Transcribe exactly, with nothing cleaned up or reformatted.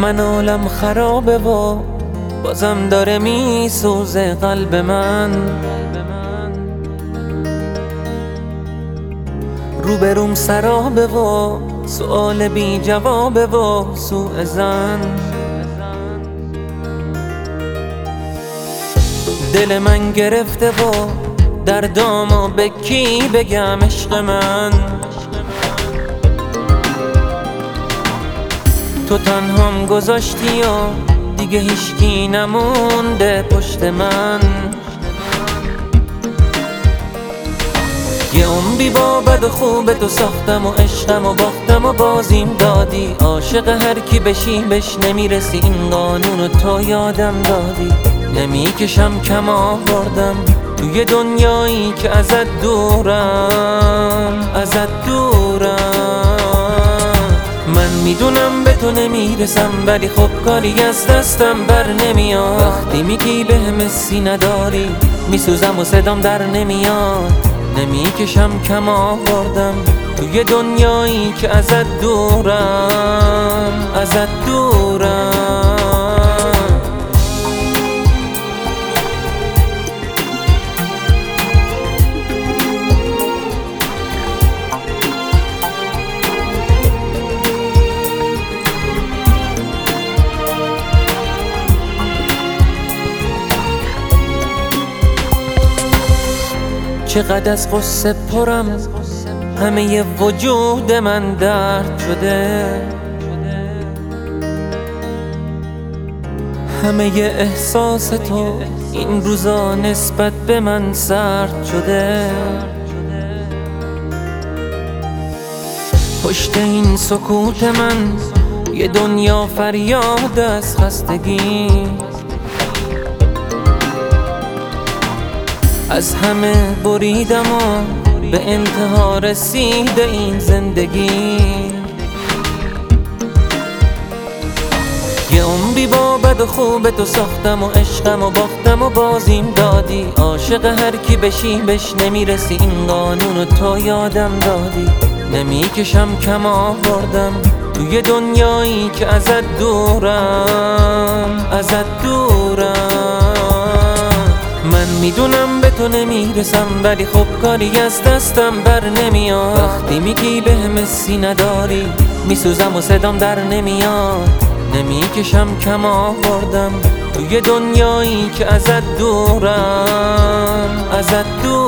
من عالم خرابه و بازم داره میسوزه قلب من. روبروم سرابه و سؤال بی جوابه و سوء ظن. دل من گرفته و دردامو به کی بگم عشق من. تو تنهام گذاشتی و دیگه هیچکی نمونده پشت من. یه عمری با بد و خوب تو ساختم و عشقم و باختم و بازیم دادی. عاشق هر کی بشی بش نمیرسی، این قانون تو یادم دادی. نمیکشم کم آوردم توی دنیایی که ازت دورم، ازت دورم. من میدونم به تو نمیرسم ولی خب کاری از دستم بر نمیاد. وقتی میگی بهم حسی نداری میسوزم و صدام در نمیاد. نمیکشم کم آوردم توی دنیایی که ازت دورم، ازت دورم. چقدر از قصه پرم، همه وجود من درد شده. همه احساس تو این روزا نسبت به من سرد شده. پشت این سکوت من یه دنیا فریاد از خستگی. از همه بریدم و به انتها رسیده این زندگی. یه عمری با بد و خوب تو ساختم و عشقم و باختم و بازیم دادی. عاشق هر کی بشی بش نمیرسی، این قانون تو یادم دادی. نمیکشم کم آوردم توی دنیایی که ازت دورم، ازت دورم. من میدونم به تو نمیرسم ولی خب کاری از دستم بر نمیاد. وقتی میگی بهم حسی نداری میسوزم و صدام در نمیاد. نمیکشم کم آوردم توی دنیایی که ازت دورم، ازت دورم.